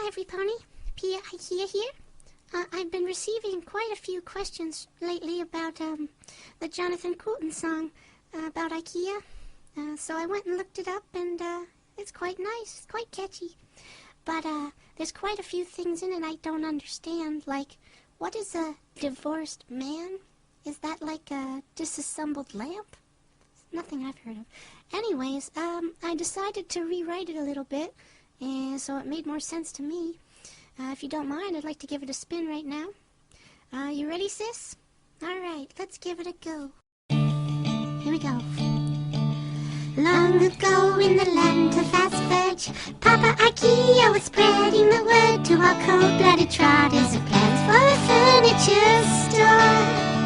every pony. Pia IKEA here. I've been receiving quite a few questions lately about the Jonathan Coulton song about IKEA. So I went and looked it up, and it's quite nice, it's quite catchy. But there's quite a few things in it I don't understand, like, what is a divorced man? Is that like a disassembled lamp? Nothing I've heard of. Anyways, I decided to rewrite it a little bit, and so it made more sense to me. If you don't mind, I'd like to give it a spin right now. You ready, sis? Alright, let's give it a go. Here we go. Long ago in the land of fast fudge, Papa IKEA was spreading the word to all cold-blooded trotters of plans for a furniture store.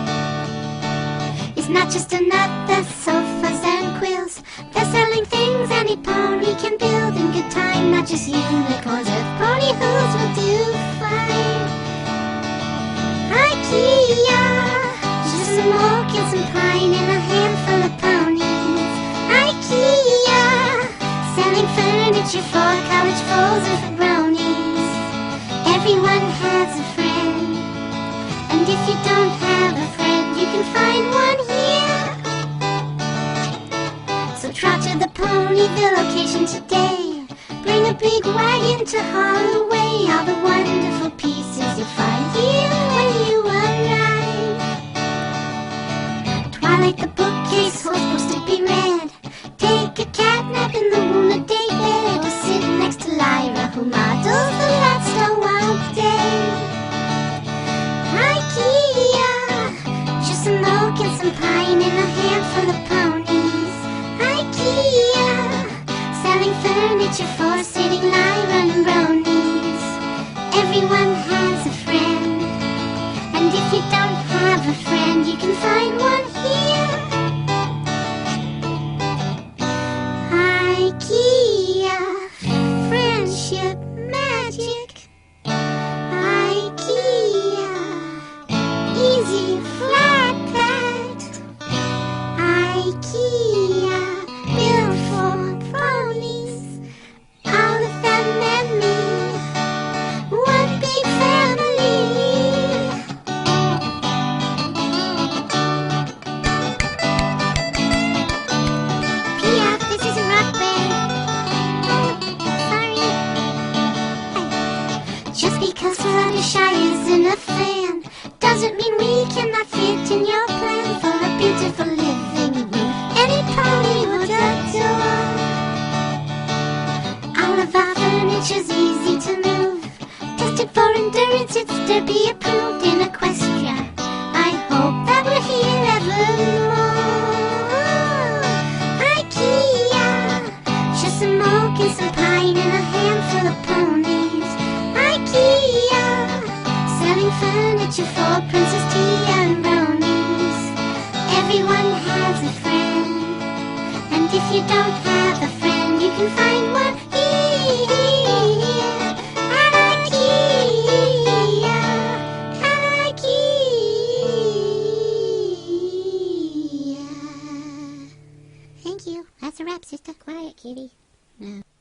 It's not just another sofas and quills. They're selling things any pony can build in good time. Not just unicorns, earth pony hooves will do fine. IKEA, just some oak and some pine and a handful of ponies. IKEA, selling furniture for college foes and for bronies. Everyone has a friend, and if you don't have a friend, you can find one here. So trot to the Ponyville location today. Bring a big wagon to haul away all the wonderful pieces you'll find here when you arrive. Twilight the bookcase holds supposed to be read. Take a cat nap in the walnut day bed, or sit next to Lyra, who models the last Stonewall day. IKEA, just some oak and some pine and a handful of ponies. IKEA, selling furniture for sitting Lyra and bronies. Everyone has a friend, and if you don't have a friend, you can find one here. IKEA, friendship magic. IKEA, easy flat packed. IKEA, built for ponies, all of them and me, one big family. Pia, this is a rock band. Sorry. Just because Fluttershy isn't a fan doesn't mean we cannot fit in your plan for a beautiful living room any pony would adore. All of our furniture's easy to move, tested for endurance, it's Derby approved in Equestria. I hope that we're here evermore. IKEA, just some oak and some pine and a handful of ponies. IKEA, selling furniture for Princess Tia and bronies. Everyone has a friend, and if you don't have a friend, you can find one here at IKEA. At IKEA. Thank you. That's a wrap, sister. Quiet, kitty. No.